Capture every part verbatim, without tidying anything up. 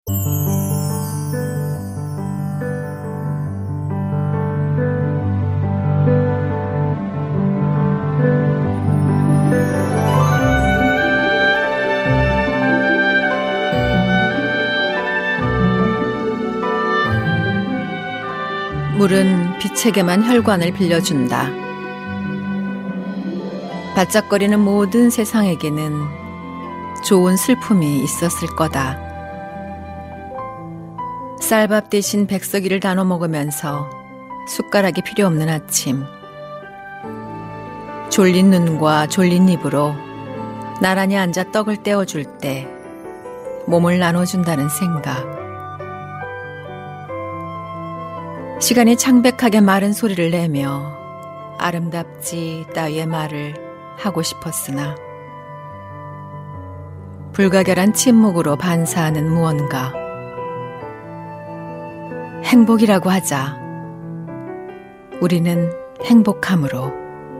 물은 빛에게만 혈관을 빌려준다. 반짝거리는 모든 세상에게는 좋은 슬픔이 있었을 거다. 쌀밥 대신 백석이를 나눠 먹으면서 숟가락이 필요 없는 아침. 졸린 눈과 졸린 입으로 나란히 앉아 떡을 떼어줄 때 몸을 나눠준다는 생각. 시간이 창백하게 마른 소리를 내며 아름답지 따위의 말을 하고 싶었으나 불가결한 침묵으로 반사하는 무언가. 행복이라고 하자. 우리는 행복함으로.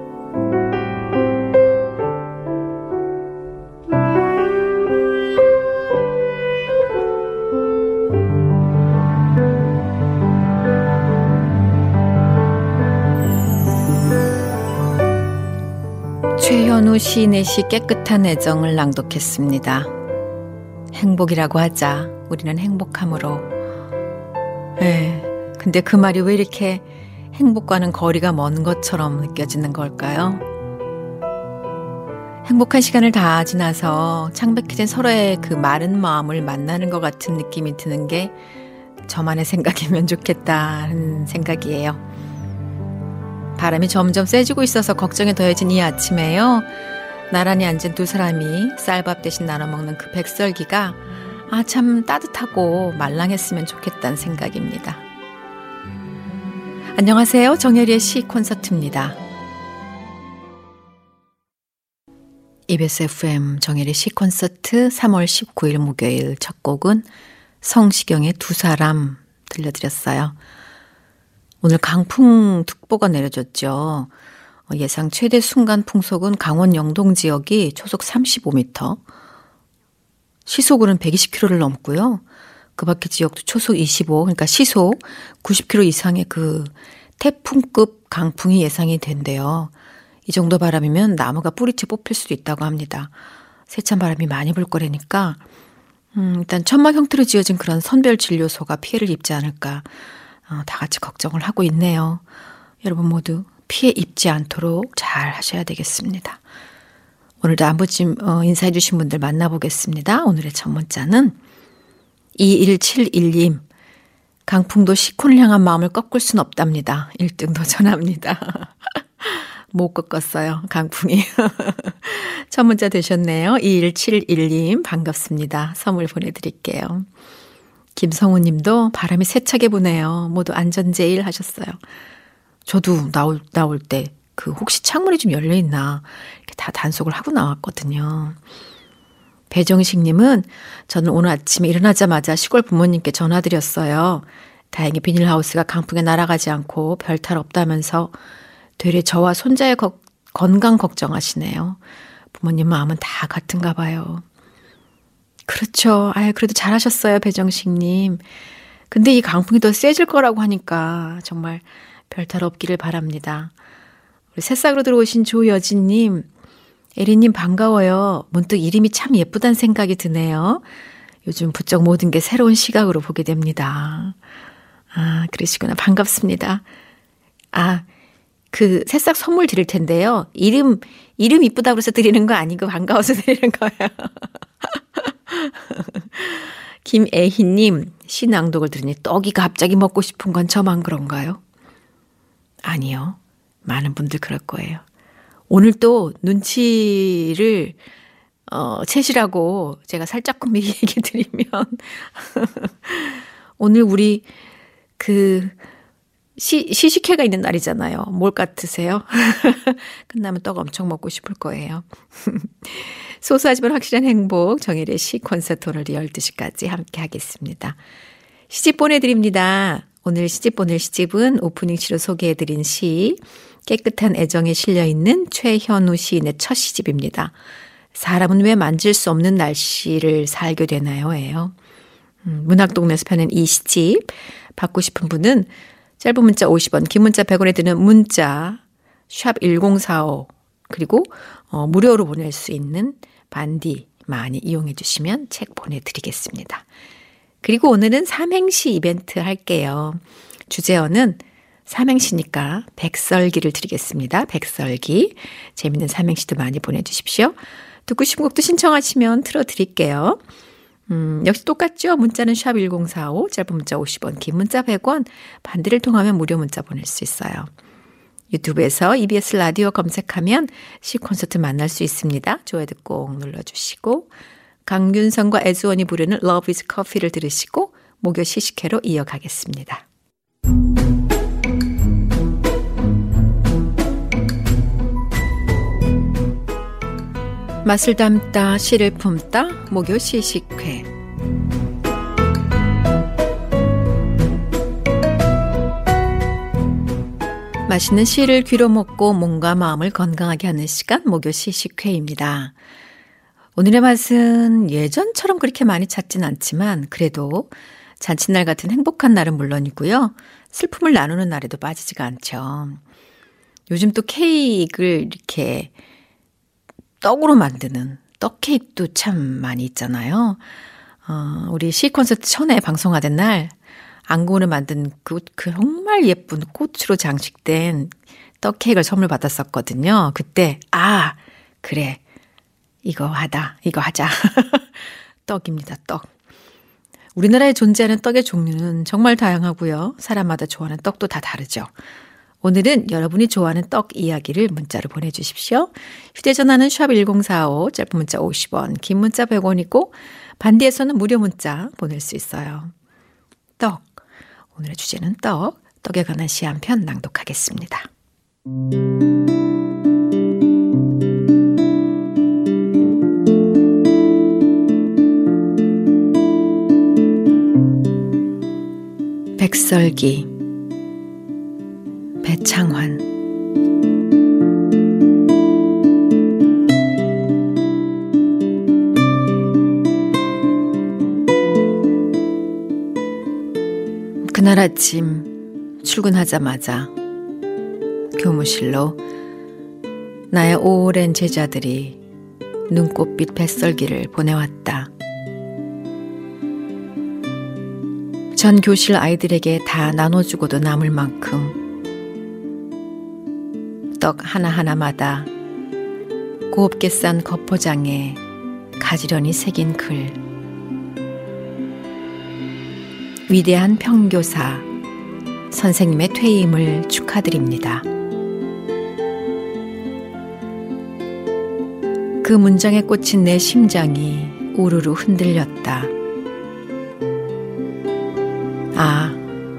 최현우 시인의 시 깨끗한 애정을 낭독했습니다. 행복이라고 하자. 우리는 행복함으로. 네, 근데 그 말이 왜 이렇게 행복과는 거리가 먼 것처럼 느껴지는 걸까요? 행복한 시간을 다 지나서 창백해진 서로의 그 마른 마음을 만나는 것 같은 느낌이 드는 게 저만의 생각이면 좋겠다는 생각이에요. 바람이 점점 세지고 있어서 걱정이 더해진 이 아침에요. 나란히 앉은 두 사람이 쌀밥 대신 나눠 먹는 그 백설기가 아, 참 따뜻하고 말랑했으면 좋겠다는 생각입니다. 안녕하세요. 정혜리의 시 콘서트입니다. 이비에스 에프엠 정혜리 시 콘서트 삼월 십구일 목요일 첫 곡은 성시경의 두 사람 들려드렸어요. 오늘 강풍특보가 내려졌죠. 예상 최대 순간 풍속은 강원 영동 지역이 초속 삼십오 미터, 시속으로는 백이십 킬로미터를 넘고요. 그 밖의 지역도 초속 이십오, 그러니까 시속 구십 킬로미터 이상의 그 태풍급 강풍이 예상이 된대요. 이 정도 바람이면 나무가 뿌리채 뽑힐 수도 있다고 합니다. 세찬 바람이 많이 불 거라니까 음, 일단 천막 형태로 지어진 그런 선별 진료소가 피해를 입지 않을까 어, 다 같이 걱정을 하고 있네요. 여러분 모두 피해 입지 않도록 잘 하셔야 되겠습니다. 오늘도 안부짐 어, 인사해 주신 분들 만나보겠습니다. 오늘의 첫 문자는 이일칠일님. 강풍도 시콘을 향한 마음을 꺾을 순 없답니다. 일 등 도전합니다. 못 꺾었어요. 강풍이. 첫 문자 되셨네요. 이일칠일님 반갑습니다. 선물 보내드릴게요. 김성우 님도 바람이 세차게 부네요. 모두 안전제일 하셨어요. 저도 나올, 나올 때 그 혹시 창문이 좀 열려있나 이렇게 다 단속을 하고 나왔거든요. 배정식 님은 저는 오늘 아침에 일어나자마자 시골 부모님께 전화드렸어요. 다행히 비닐하우스가 강풍에 날아가지 않고 별탈 없다면서 되레 저와 손자의 거, 건강 걱정하시네요. 부모님 마음은 다 같은가 봐요. 그렇죠. 아유, 그래도 잘하셨어요, 배정식님. 근데 이 강풍이 더 세질 거라고 하니까 정말 별탈 없기를 바랍니다. 우리 새싹으로 들어오신 조여진님, 에리님 반가워요. 문득 이름이 참 예쁘다는 생각이 드네요. 요즘 부쩍 모든 게 새로운 시각으로 보게 됩니다. 아, 그러시구나. 반갑습니다. 아, 그 새싹 선물 드릴 텐데요. 이름, 이름 이쁘다고 해서 드리는 거 아니고 반가워서 드리는 거예요. 김애희님, 시 낭독을 들으니 떡이 갑자기 먹고 싶은 건 저만 그런가요? 아니요. 많은 분들 그럴 거예요. 오늘 또 눈치를 어, 채시라고 제가 살짝금 미리 얘기 드리면 오늘 우리 그 시, 시식회가 있는 날이잖아요. 뭘 같으세요? 끝나면 떡 엄청 먹고 싶을 거예요. 소소하지만 확실한 행복, 정일의 시 콘서트 오늘 열두 시까지 함께 하겠습니다. 시집 보내드립니다. 오늘 시집 보낼 시집은 오프닝 시로 소개해드린 시 깨끗한 애정에 실려있는 최현우 시인의 첫 시집입니다. 사람은 왜 만질 수 없는 날씨를 살게 되나요? 예요. 음, 문학동네에서 펴낸 이 시집 받고 싶은 분은 짧은 문자 오십 원, 긴 문자 백 원에 드는 문자 샵 일공사오 그리고 어, 무료로 보낼 수 있는 반디 많이 이용해 주시면 책 보내드리겠습니다. 그리고 오늘은 삼행시 이벤트 할게요. 주제어는 삼행시니까 백설기를 드리겠습니다. 백설기. 재밌는 삼행시도 많이 보내주십시오. 듣고 싶은 곡도 신청하시면 틀어드릴게요. 음, 역시 똑같죠? 문자는 샵 일공사오, 짧은 문자 오십 원, 긴 문자 백 원, 반디를 통하면 무료 문자 보낼 수 있어요. 유튜브에서 이비에스 라디오 검색하면 시콘서트 만날 수 있습니다. 좋아요 꼭 눌러주시고 강균성과 애즈원이 부르는 Love is Coffee를 들으시고 목요 시식회로 이어가겠습니다. 맛을 담다 시를 품다 목요 시식회. 맛있는 시를 귀로 먹고 몸과 마음을 건강하게 하는 시간 목요 시식회입니다. 오늘의 맛은 예전처럼 그렇게 많이 찾진 않지만 그래도 잔칫날 같은 행복한 날은 물론이고요. 슬픔을 나누는 날에도 빠지지가 않죠. 요즘 또 케이크를 이렇게 떡으로 만드는 떡 케이크도 참 많이 있잖아요. 어, 우리 시 콘서트 천회 방송하던 날 안구으로 만든 그, 그 정말 예쁜 꽃으로 장식된 떡 케이크를 선물 받았었거든요. 그때 아 그래 이거 하다 이거 하자 떡입니다. 떡. 우리나라에 존재하는 떡의 종류는 정말 다양하고요. 사람마다 좋아하는 떡도 다 다르죠. 오늘은 여러분이 좋아하는 떡 이야기를 문자로 보내주십시오. 휴대전화는 샵 일공사오, 짧은 문자 오십 원, 긴 문자 백 원이고 반디에서는 무료 문자 보낼 수 있어요. 떡. 오늘의 주제는 떡. 떡에 관한 시 한 편 낭독하겠습니다. 백설기 배창환. 그날 아침 출근하자마자 교무실로 나의 오랜 제자들이 눈꽃빛 뱃설기를 보내왔다. 전 교실 아이들에게 다 나눠주고도 남을 만큼 떡 하나하나마다 곱게 싼 겉포장에 가지런히 새긴 글. 위대한 평교사 선생님의 퇴임을 축하드립니다. 그 문장에 꽂힌 내 심장이 우르르 흔들렸다. 아,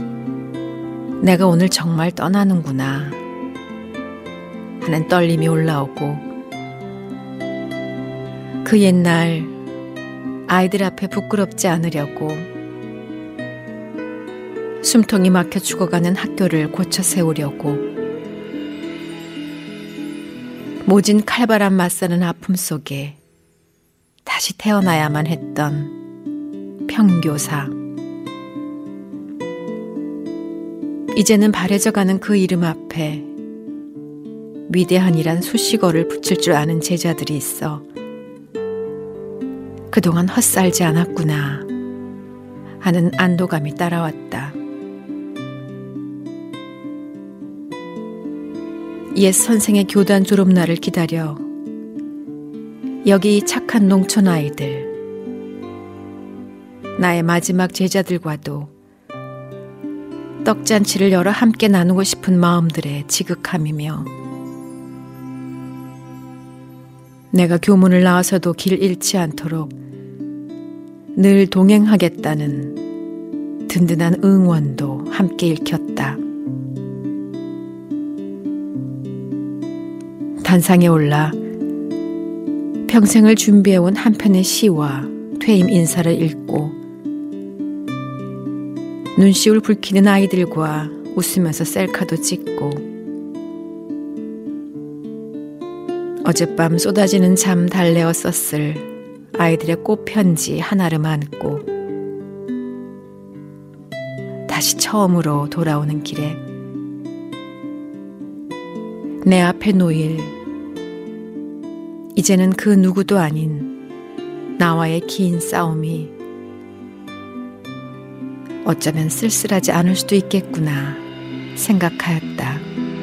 내가 오늘 정말 떠나는구나 하는 떨림이 올라오고 그 옛날 아이들 앞에 부끄럽지 않으려고 숨통이 막혀 죽어가는 학교를 고쳐 세우려고 모진 칼바람 맞서는 아픔 속에 다시 태어나야만 했던 평교사. 이제는 바래져가는 그 이름 앞에 위대한이란 수식어를 붙일 줄 아는 제자들이 있어 그동안 헛살지 않았구나 하는 안도감이 따라왔다. 옛 선생의 교단 졸업날을 기다려 여기 착한 농촌 아이들, 나의 마지막 제자들과도 떡잔치를 열어 함께 나누고 싶은 마음들의 지극함이며 내가 교문을 나와서도 길 잃지 않도록 늘 동행하겠다는 든든한 응원도 함께 읽혔다. 단상에 올라 평생을 준비해온 한 편의 시와 퇴임 인사를 읽고 눈시울 붉히는 아이들과 웃으면서 셀카도 찍고 어젯밤 쏟아지는 잠 달래어 썼을 아이들의 꽃편지 하나를 안고 다시 처음으로 돌아오는 길에 내 앞에 놓일 이제는 그 누구도 아닌 나와의 긴 싸움이 어쩌면 쓸쓸하지 않을 수도 있겠구나 생각하였다.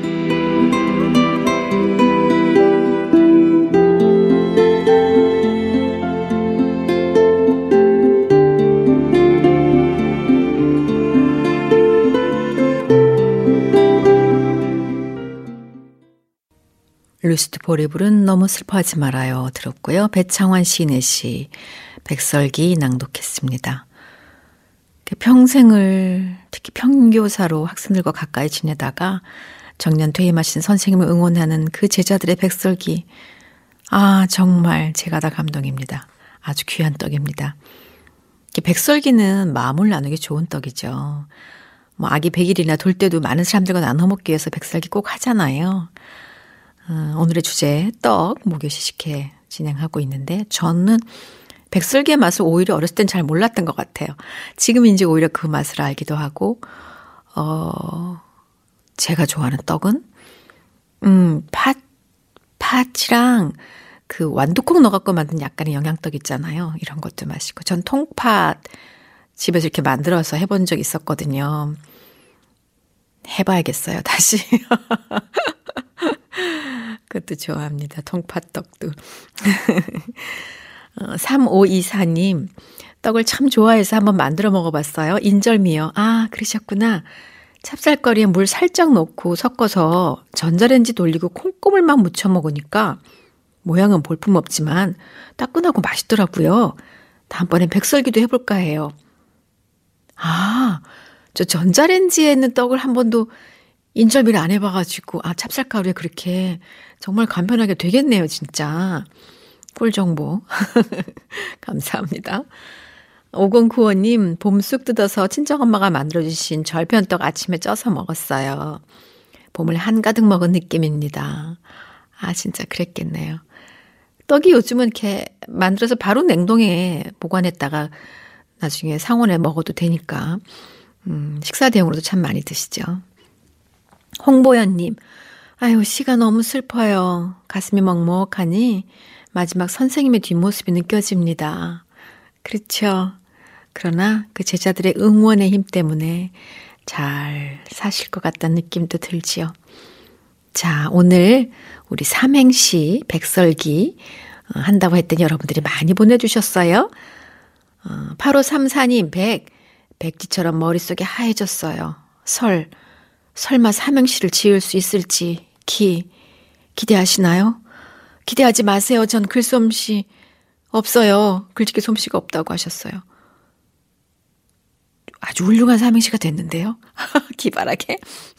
루시드 볼이 부른 너무 슬퍼하지 말아요 들었고요. 배창환 시인의 시 백설기 낭독했습니다. 평생을 특히 평교사로 학생들과 가까이 지내다가 정년 퇴임하신 선생님을 응원하는 그 제자들의 백설기, 아 정말 제가 다 감동입니다. 아주 귀한 떡입니다. 백설기는 마음을 나누기 좋은 떡이죠. 뭐 아기 백일이나 돌 때도 많은 사람들과 나눠 먹기 위해서 백설기 꼭 하잖아요. 어, 오늘의 주제 떡 목요시식회 진행하고 있는데 저는 백설기의 맛을 오히려 어렸을 땐 잘 몰랐던 것 같아요. 지금 이제 오히려 그 맛을 알기도 하고 어, 제가 좋아하는 떡은 음, 팥, 팥이랑 그 완두콩 넣어갖고 만든 약간의 영양떡 있잖아요. 이런 것도 맛있고 전 통팥 집에서 이렇게 만들어서 해본 적 있었거든요. 해봐야겠어요 다시. 그것도 좋아합니다. 통팥떡도. 삼오이사 님 떡을 참 좋아해서 한번 만들어 먹어봤어요. 인절미요. 아 그러셨구나. 찹쌀가루에 물 살짝 넣고 섞어서 전자레인지 돌리고 콩고물만 무쳐 먹으니까 모양은 볼품없지만 따끈하고 맛있더라고요. 다음번엔 백설기도 해볼까 해요. 아, 저 전자레인지에 있는 떡을 한 번도 인절미를 안 해봐가지고 아 찹쌀가루에 그렇게 정말 간편하게 되겠네요. 진짜 꿀정보 감사합니다. 오공구오 님 봄쑥 뜯어서 친정엄마가 만들어주신 절편떡 아침에 쪄서 먹었어요. 봄을 한가득 먹은 느낌입니다. 아 진짜 그랬겠네요. 떡이 요즘은 이렇게 만들어서 바로 냉동에 보관했다가 나중에 상온에 먹어도 되니까 음, 식사 대용으로도 참 많이 드시죠. 홍보연님, 아유 시가 너무 슬퍼요. 가슴이 먹먹하니 마지막 선생님의 뒷모습이 느껴집니다. 그렇죠. 그러나 그 제자들의 응원의 힘 때문에 잘 사실 것 같다는 느낌도 들지요. 자, 오늘 우리 삼행시 백설기 한다고 했더니 여러분들이 많이 보내주셨어요. 팔오삼사 님 백, 백지처럼 머릿속에 하얘졌어요. 설, 설마 삼행시를 지을 수 있을지 기, 기대하시나요? 기대하지 마세요. 전 글솜씨 없어요. 글짓기 솜씨가 없다고 하셨어요. 아주 훌륭한 삼행시가 됐는데요. 기발하게.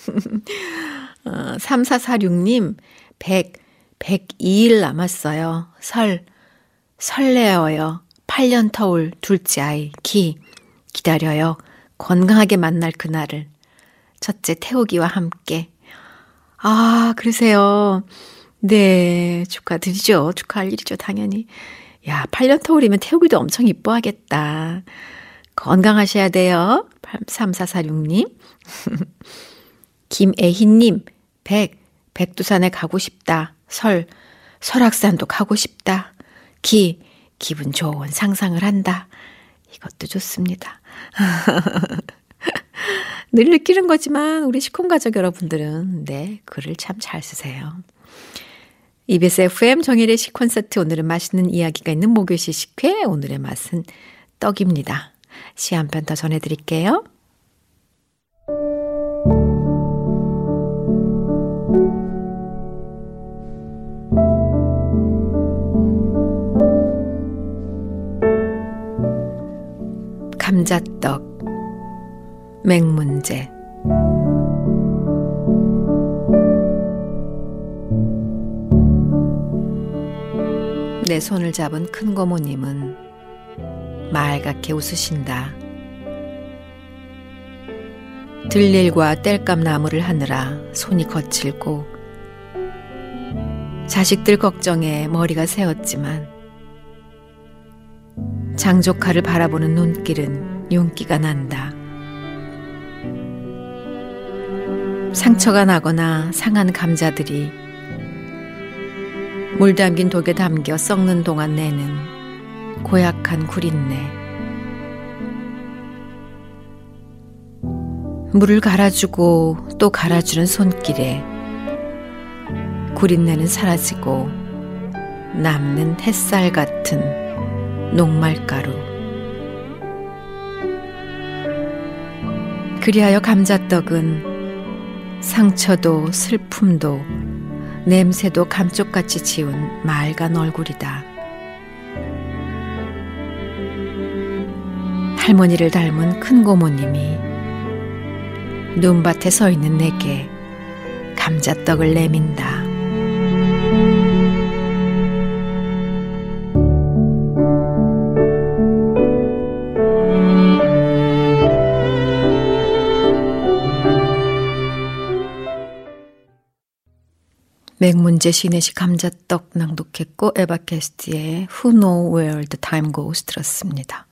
어, 삼사사육 님 백, 백이 일 남았어요. 설, 설레어요. 팔 년 터울 둘째 아이 기, 기다려요. 건강하게 만날 그날을. 첫째 태우기와 함께. 아, 그러세요. 네, 축하드리죠. 축하할 일이죠, 당연히. 야, 팔 년 터울이면 태우기도 엄청 이뻐하겠다. 건강하셔야 돼요. 삼사사육 님. 김애희님, 백, 백두산에 가고 싶다. 설, 설악산도 가고 싶다. 기, 기분 좋은 상상을 한다. 이것도 좋습니다. 늘 느끼는 거지만 우리 식혼가족 여러분들은 네, 글을 참 잘 쓰세요. 이비에스 에프엠 정일의 식콘서트 오늘은 맛있는 이야기가 있는 목요시 식회 오늘의 맛은 떡입니다. 시 한 편 더 전해드릴게요. 감자떡 맹문제. 내 손을 잡은 큰 고모님은 말갛게 웃으신다. 들일과 땔감 나무를 하느라 손이 거칠고 자식들 걱정에 머리가 새었지만 장조카를 바라보는 눈길은 윤기가 난다. 상처가 나거나 상한 감자들이 물 담긴 독에 담겨 썩는 동안 내는 고약한 구린내. 물을 갈아주고 또 갈아주는 손길에 구린내는 사라지고 남는 햇살 같은 녹말가루. 그리하여 감자떡은 상처도 슬픔도 냄새도 감쪽같이 지운 맑은 얼굴이다. 할머니를 닮은 큰 고모님이 눈밭에 서 있는 내게 감자떡을 내민다. 맥문제 시내시 감자떡 낭독했고 에바 캐스티의 Who Know Where the Time Goes 들었습니다.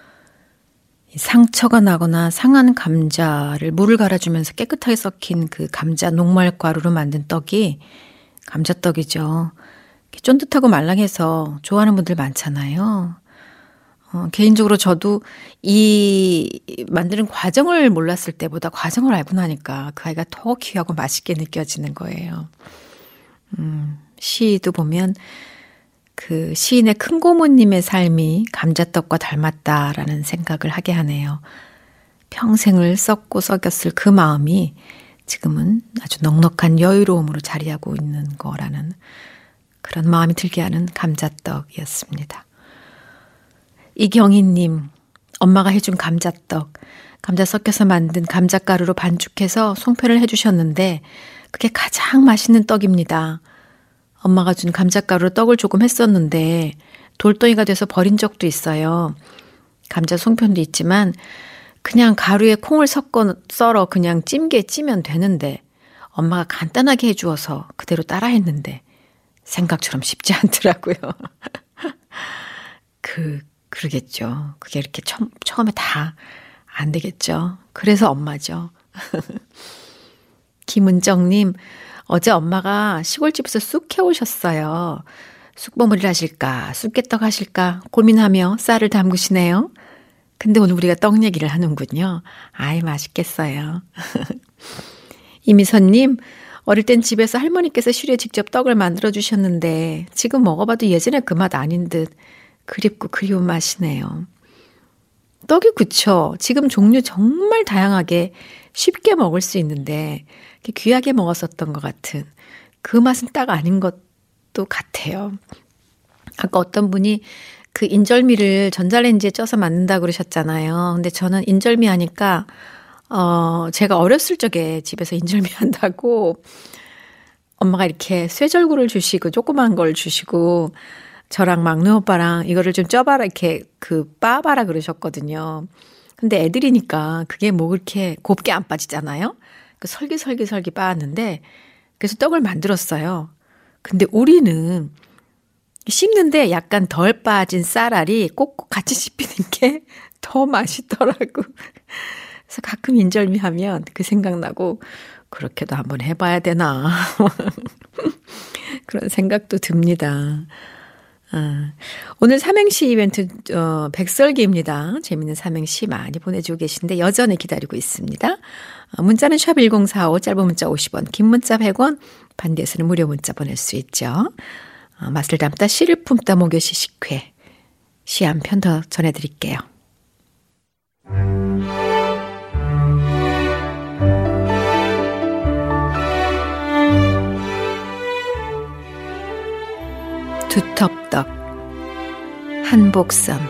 상처가 나거나 상한 감자를 물을 갈아주면서 깨끗하게 썩힌 그 감자 녹말가루로 만든 떡이 감자떡이죠. 쫀득하고 말랑해서 좋아하는 분들 많잖아요. 어, 개인적으로 저도 이 만드는 과정을 몰랐을 때보다 과정을 알고 나니까 그 아이가 더 귀하고 맛있게 느껴지는 거예요. 음, 시도 보면 그 시인의 큰 고모님의 삶이 감자떡과 닮았다라는 생각을 하게 하네요. 평생을 썩고 썩였을 그 마음이 지금은 아주 넉넉한 여유로움으로 자리하고 있는 거라는 그런 마음이 들게 하는 감자떡이었습니다. 이경희님, 엄마가 해준 감자떡, 감자 섞여서 만든 감자가루로 반죽해서 송편을 해주셨는데 그게 가장 맛있는 떡입니다. 엄마가 준 감자가루로 떡을 조금 했었는데 돌덩이가 돼서 버린 적도 있어요. 감자 송편도 있지만 그냥 가루에 콩을 섞어 썰어 그냥 찜게 찌면 되는데 엄마가 간단하게 해주어서 그대로 따라했는데 생각처럼 쉽지 않더라고요. 그, 그러겠죠. 그게 이렇게 처음, 처음에 다 안 되겠죠. 그래서 엄마죠. 김은정님, 어제 엄마가 시골집에서 쑥 해오셨어요. 쑥버무리를 하실까, 쑥개떡 하실까 고민하며 쌀을 담그시네요. 근데 오늘 우리가 떡 얘기를 하는군요. 아이, 맛있겠어요. 이미선님, 어릴 땐 집에서 할머니께서 실에 직접 떡을 만들어 주셨는데 지금 먹어봐도 예전에 그 맛 아닌 듯 그립고 그리운 맛이네요. 떡이 그쵸. 지금 종류 정말 다양하게 쉽게 먹을 수 있는데 귀하게 먹었었던 것 같은 그 맛은 딱 아닌 것도 같아요. 아까 어떤 분이 그 인절미를 전자레인지에 쪄서 만든다고 그러셨잖아요. 근데 저는 인절미 하니까 어 제가 어렸을 적에 집에서 인절미 한다고 엄마가 이렇게 쇠절구를 주시고 조그만 걸 주시고 저랑 막내 오빠랑 이거를 좀 쪄봐라 이렇게 그 빠봐라 그러셨거든요. 근데 애들이니까 그게 뭐 그렇게 곱게 안 빠지잖아요. 그 설기설기설기 빻았는데 그래서 떡을 만들었어요. 근데 우리는 씹는데 약간 덜 빠진 쌀알이 꼭꼭 같이 씹히는 게 더 맛있더라고. 그래서 가끔 인절미 하면 그 생각나고 그렇게도 한번 해봐야 되나 그런 생각도 듭니다. 아, 오늘 삼행시 이벤트 어, 백설기입니다. 재미있는 삼행시 많이 보내주고 계신데 여전히 기다리고 있습니다. 어, 문자는 샵 일공사오, 짧은 문자 오십 원, 긴 문자 백 원, 반대에서는 무료 문자 보낼 수 있죠. 어, 맛을 담다 씨를 품다 목요시 식회 시 한 편 더 전해드릴게요. 두텁떡 한복선.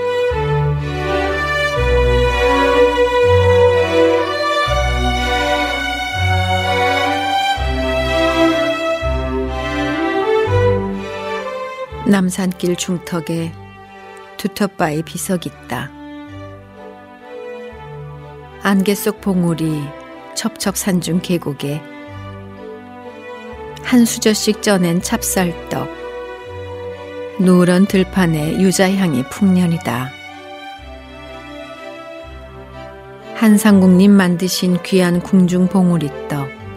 남산길 중턱에 두텁바위 비석 있다. 안개 속 봉우리 첩첩 산중 계곡에 한 수저씩 쪄낸 찹쌀떡, 노란 들판에 유자향이 풍년이다. 한상국님 만드신 귀한 궁중 봉우리떡,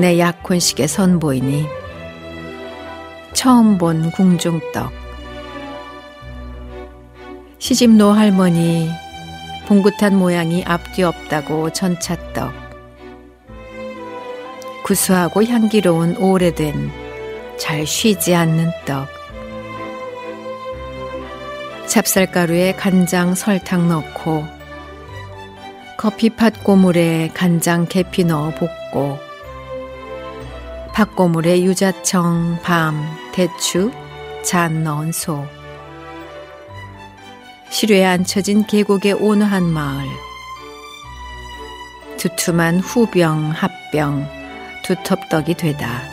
내 약혼식에 선보이니 처음 본 궁중떡. 시집 노할머니 봉긋한 모양이 앞뒤 없다고 전차떡. 구수하고 향기로운 오래된 잘 쉬지 않는 떡. 찹쌀가루에 간장 설탕 넣고 커피팥 고물에 간장 계피 넣어 볶고 팥고물에 유자청, 밤, 대추, 잔 넣은 소. 시루에 앉혀진 계곡의 온화한 마을. 두툼한 후병, 합병, 두텁떡이 되다.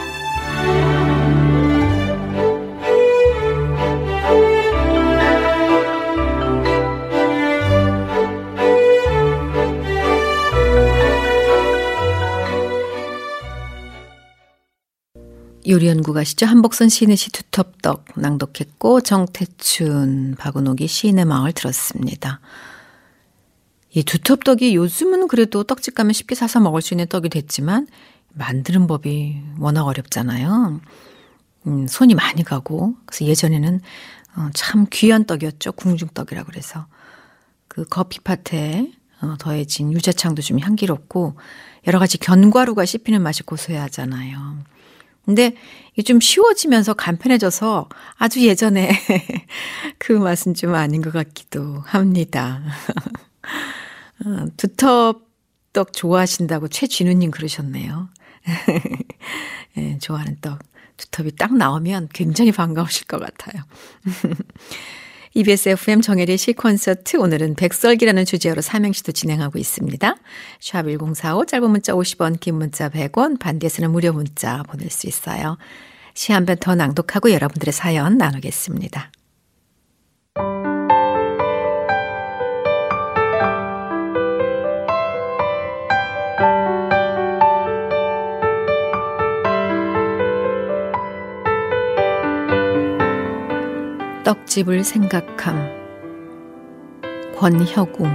요리연구 가시죠. 한복선 시인의 시 두텁떡 낭독했고 정태춘, 박은옥이 시인의 마음을 들었습니다. 이 두텁떡이 요즘은 그래도 떡집 가면 쉽게 사서 먹을 수 있는 떡이 됐지만 만드는 법이 워낙 어렵잖아요. 음, 손이 많이 가고 그래서 예전에는 어, 참 귀한 떡이었죠. 궁중떡이라 그래서 그 커피팥에 어, 더해진 유자창도 좀 향기롭고 여러 가지 견과류가 씹히는 맛이 고소해야 하잖아요. 근데 이게 좀 쉬워지면서 간편해져서 아주 예전에 그 맛은 좀 아닌 것 같기도 합니다. 어, 두텁떡 좋아하신다고 최진우님 그러셨네요. 네, 좋아하는 떡. 두텁이 딱 나오면 굉장히 반가우실 것 같아요. 이비에스 에프엠 정혜리의 시콘서트, 오늘은 백설기라는 주제로 삼행시도 진행하고 있습니다. 샵 일공사오, 짧은 문자 오십 원, 긴 문자 백 원, 반대에서는 무료 문자 보낼 수 있어요. 시 한 편 더 낭독하고 여러분들의 사연 나누겠습니다. 떡집을 생각함. 권혁웅.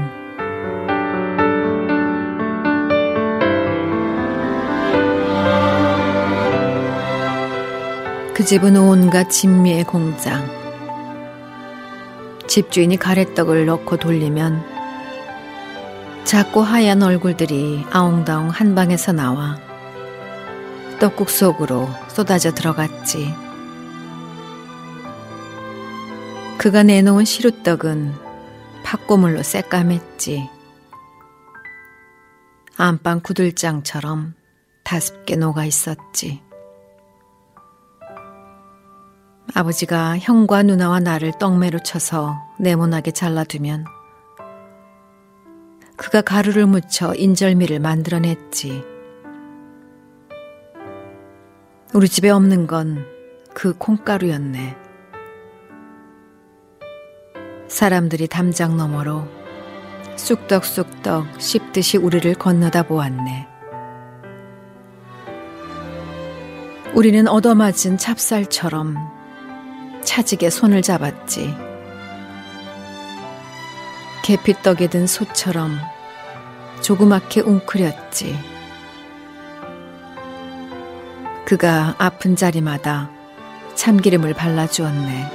그 집은 온갖 진미의 공장. 집주인이 가래떡을 넣고 돌리면 작고 하얀 얼굴들이 아웅다웅 한 방에서 나와 떡국 속으로 쏟아져 들어갔지. 그가 내놓은 시루떡은 팥고물로 새까맸지. 안방 구들장처럼 다습게 녹아 있었지. 아버지가 형과 누나와 나를 떡매로 쳐서 네모나게 잘라두면 그가 가루를 묻혀 인절미를 만들어냈지. 우리 집에 없는 건 그 콩가루였네. 사람들이 담장 너머로 쑥떡쑥떡 씹듯이 우리를 건너다 보았네. 우리는 얻어맞은 찹쌀처럼 차지게 손을 잡았지. 계피떡에 든 소처럼 조그맣게 웅크렸지. 그가 아픈 자리마다 참기름을 발라주었네.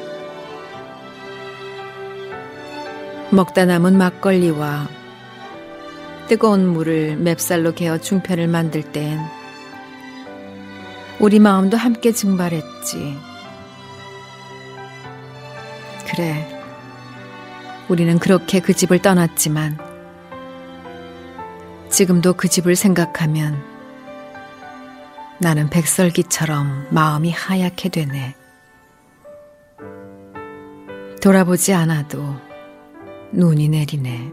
먹다 남은 막걸리와 뜨거운 물을 맵쌀로 개어 중편을 만들 땐 우리 마음도 함께 증발했지. 그래, 우리는 그렇게 그 집을 떠났지만 지금도 그 집을 생각하면 나는 백설기처럼 마음이 하얗게 되네. 돌아보지 않아도 눈이 내리네.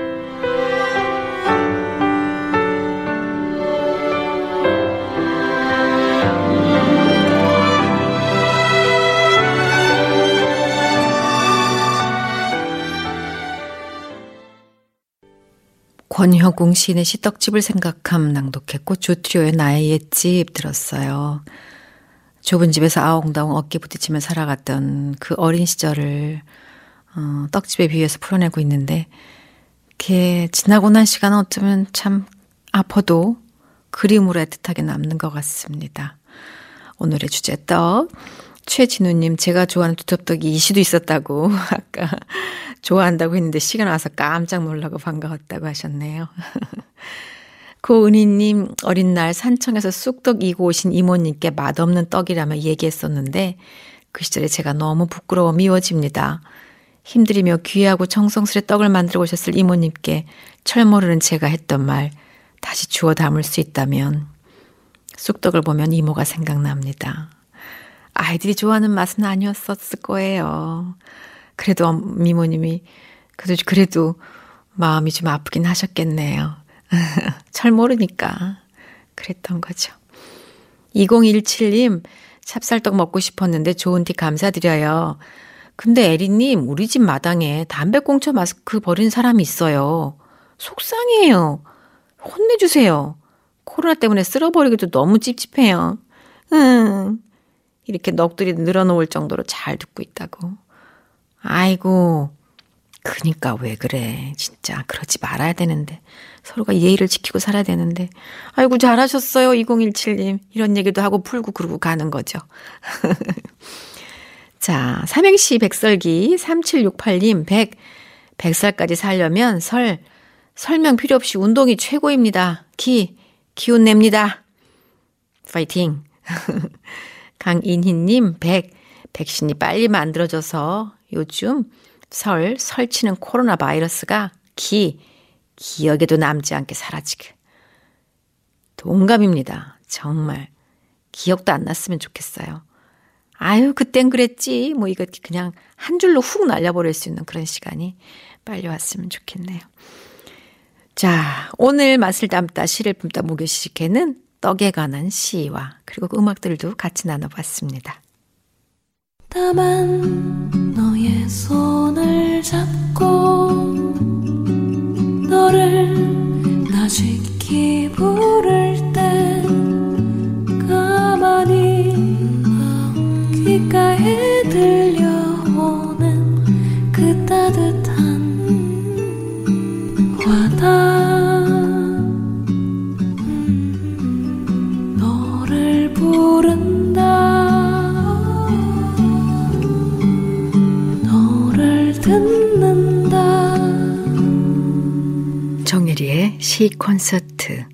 권혁웅 시인의 시 떡집을 생각함 낭독했고 조트리오의 나의 옛집 들었어요. 좁은 집에서 아웅다웅 어깨 부딪히며 살아갔던 그 어린 시절을 어, 떡집에 비유해서 풀어내고 있는데, 이렇게 지나고 난 시간은 어쩌면 참 아파도 그림으로 애틋하게 남는 것 같습니다. 오늘의 주제 떡. 최진우님, 제가 좋아하는 두텁떡이 이시도 있었다고 아까 좋아한다고 했는데 시간 와서 깜짝 놀라고 반가웠다고 하셨네요. 고은희님, 어린 날 산청에서 쑥떡 이고 오신 이모님께 맛없는 떡이라며 얘기했었는데 그 시절에 제가 너무 부끄러워 미워집니다. 힘들이며 귀하고 정성스레 떡을 만들어 오셨을 이모님께 철 모르는 제가 했던 말 다시 주워 담을 수 있다면 쑥떡을 보면 이모가 생각납니다. 아이들이 좋아하는 맛은 아니었었을 거예요. 그래도 이모님이 그래도, 그래도 마음이 좀 아프긴 하셨겠네요. 철 모르니까 그랬던 거죠. 이공일칠님, 찹쌀떡 먹고 싶었는데 좋은 팁 감사드려요. 근데 에리님, 우리 집 마당에 담배꽁초 마스크 버린 사람이 있어요. 속상해요. 혼내주세요. 코로나 때문에 쓸어버리기도 너무 찝찝해요. 음, 이렇게 넋들이 늘어놓을 정도로 잘 듣고 있다고. 아이고, 그니까 왜 그래. 진짜 그러지 말아야 되는데. 서로가 예의를 지키고 살아야 되는데. 아이고, 잘하셨어요. 이공일칠님. 이런 얘기도 하고 풀고 그러고 가는 거죠. 자, 삼행시 백설기 삼칠육팔님, 백, 백 살까지 살려면 설, 설명 필요 없이 운동이 최고입니다. 기, 기운 냅니다. 파이팅. 강인희님, 백, 백신이 빨리 만들어져서 요즘 설, 설치는 코로나 바이러스가 기, 기억에도 남지 않게 사라지게. 동감입니다. 정말. 기억도 안 났으면 좋겠어요. 아유, 그땐 그랬지. 뭐 이거 그냥 한 줄로 훅 날려버릴 수 있는 그런 시간이 빨리 왔으면 좋겠네요. 자, 오늘 맛을 담다 시를 품다 목요시식회는 떡에 관한 시와 그리고 그 음악들도 같이 나눠봤습니다. 다만 너의 손을 잡고 너를 나직히 부를 때 가만히 귓가에 들려오는 그 따뜻한 와닿 음, 너를 부른다 너를 듣는다. 정혜리의 시 콘서트.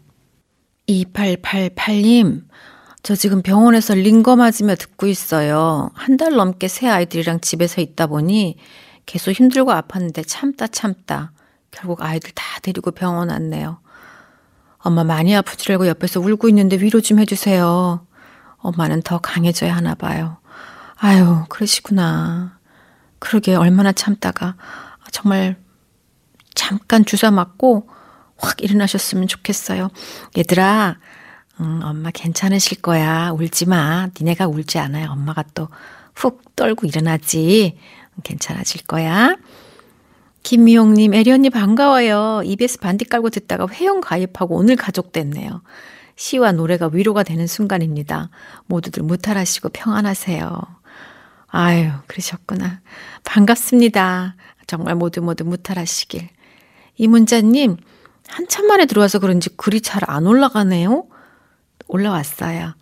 이팔팔팔님, 저 지금 병원에서 링거 맞으며 듣고 있어요. 한 달 넘게 새 아이들이랑 집에서 있다 보니 계속 힘들고 아팠는데 참다 참다 결국 아이들 다 데리고 병원 왔네요. 엄마 많이 아픈 줄 알고 옆에서 울고 있는데 위로 좀 해주세요. 엄마는 더 강해져야 하나 봐요. 아유, 그러시구나. 그러게 얼마나 참다가 정말 잠깐 주사 맞고 확 일어나셨으면 좋겠어요. 얘들아, 응, 엄마 괜찮으실 거야. 울지 마. 니네가 울지 않아요. 엄마가 또 훅 떨고 일어나지. 괜찮아질 거야. 김미용님, 애리 언니 반가워요. 이비에스 반디 깔고 듣다가 회원 가입하고 오늘 가족 됐네요. 시와 노래가 위로가 되는 순간입니다. 모두들 무탈하시고 평안하세요. 아유, 그러셨구나. 반갑습니다. 정말 모두 모두 무탈하시길. 이문자님, 한참 만에 들어와서 그런지 글이 잘 안 올라가네요. 올라왔어요.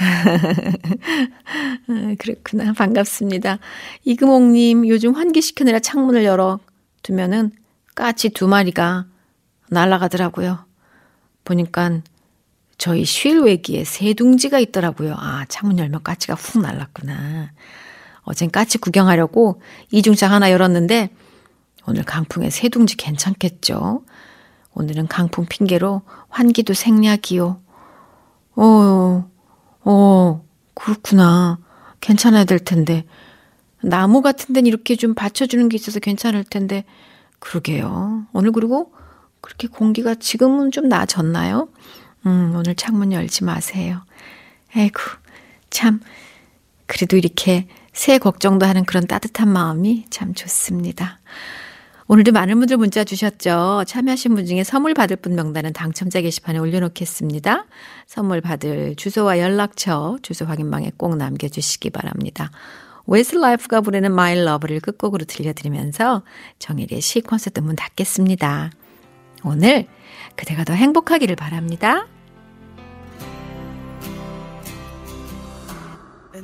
그렇구나. 반갑습니다. 이금옥님, 요즘 환기시키느라 창문을 열어 두면은 까치 두 마리가 날아가더라고요. 보니까 저희 쉴외기에 새 둥지가 있더라고요. 아, 창문 열면 까치가 훅 날랐구나. 어젠 까치 구경하려고 이중창 하나 열었는데 오늘 강풍에 새 둥지 괜찮겠죠? 오늘은 강풍 핑계로 환기도 생략이요. 어, 어, 그렇구나. 괜찮아야 될 텐데. 나무 같은 데는 이렇게 좀 받쳐주는 게 있어서 괜찮을 텐데. 그러게요. 오늘 그리고 그렇게 공기가 지금은 좀 나아졌나요? 음, 오늘 창문 열지 마세요. 아이고, 참. 그래도 이렇게 새 걱정도 하는 그런 따뜻한 마음이 참 좋습니다. 오늘도 많은 분들 문자 주셨죠. 참여하신 분 중에 선물 받을 분 명단은 당첨자 게시판에 올려놓겠습니다. 선물 받을 주소와 연락처, 주소 확인방에 꼭 남겨주시기 바랍니다. 웨스트라이프가 부르는 My Love를 끝곡으로 들려드리면서 정혜리의 시 콘서트 문 닫겠습니다. 오늘 그대가 더 행복하기를 바랍니다.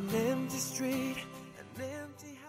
An empty street, an empty house.